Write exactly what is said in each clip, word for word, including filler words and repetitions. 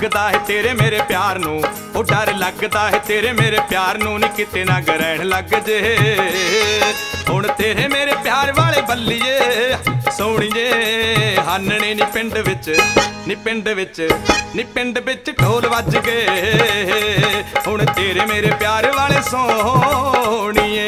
लगदा है तेरे मेरे प्यार नू, ओ डर लगदा है तेरे मेरे प्यार नू, नी किते ना ग्रहण लग जे हुण तेरे मेरे प्यार वाले बल्लीए सोहणीए। हानणे नी पिंड विच नी पिंड विच नी पिंड विच ढोल वज गए, हुण तेरे मेरे प्यार वाले सोहणीए।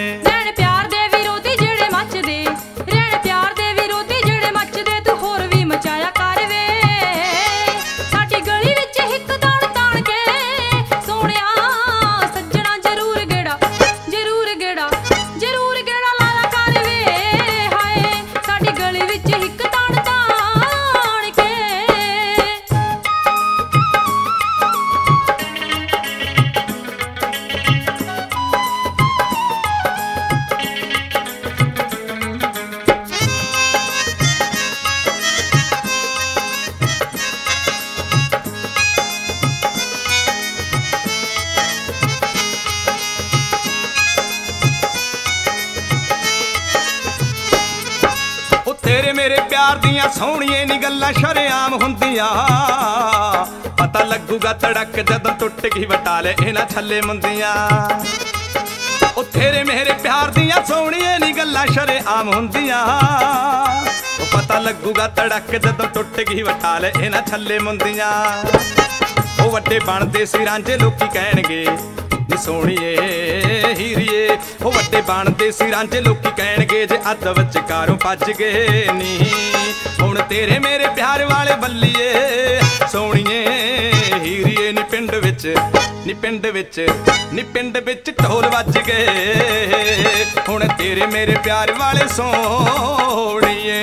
तेरे मेरे प्यार दियां सोहणीए नी गल्लां शरेआम हुंदियां, पता लगूगा तड़क जदों टुट गई वटाले इन्हां छल्ले मुंदियां। ओ तेरे मेरे प्यार दियां सोहणीए नी गल्लां शरेआम हुंदियां, ओ पता लगूगा तड़क जदों टुट गई वटाले इन्हां छल्ले मुंदियां। ओ वड्डे बनदे सी रांझे लोकी कहणगे नी सोहणीए हीरीए, ओ वड्डे बनदे सी रांझे लोकी कहणगे जे अद विचकारों भज गए नी, हुण तेरे मेरे प्यार वाले बल्लीए सोहणीए हीरीए। नी पिंड विच नी पिंड विच नी पिंड विच ढोल वज गए, हुण तेरे मेरे प्यार वाले सोहणीए।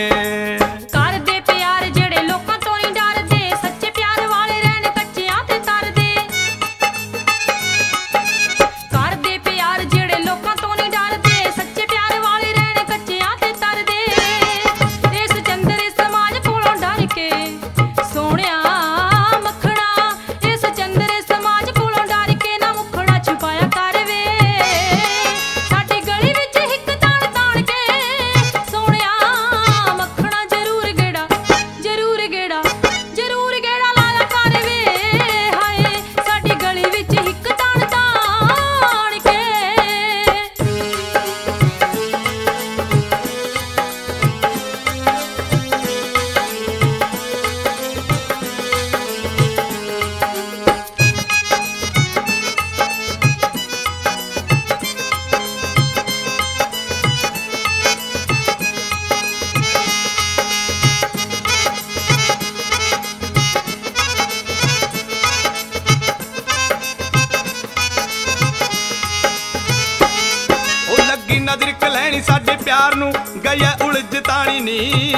नजर कलैनी साडे प्यार नू गई उलझ ताणी नी,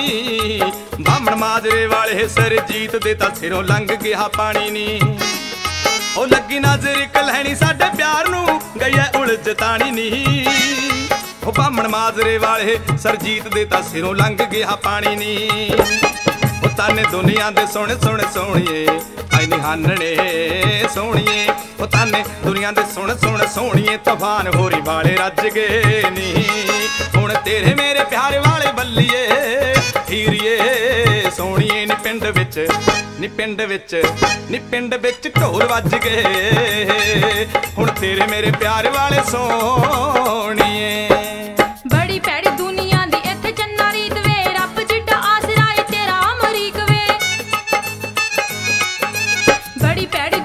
बामण माजरे वाले सरजीत दे तां सिरों लंघ गया पानी नी। ओ लगी नजर कलैनी साडे प्यार नू गई उलझ ताणी नी, ओ बामण माजरे वाले सरजीत दे तां सिरों लंघ गया पानी नी। ओ ताने दुनिया दे सोहणे सोहणे सोहणीए आई नी हानणे सोहणीए, ओ ताने दुनिया दे सोहणे सोहणे सोहणीए तूफान होरी वाले रज गए नी, हुण तेरे मेरे प्यार वाले बल्लीए हीरीए सोहणीए। नी पिंड विच नी पिंड विच नी पिंड विच ढोल वज गए, हुण तेरे मेरे प्यार वाले सोहणीए। बड़ी भैड़ी दुनिया दी इत्थे चन्ना रीत वे, रब जिड्डा आसरा ए तेरा अमरीक वे। बड़ी भैड़ी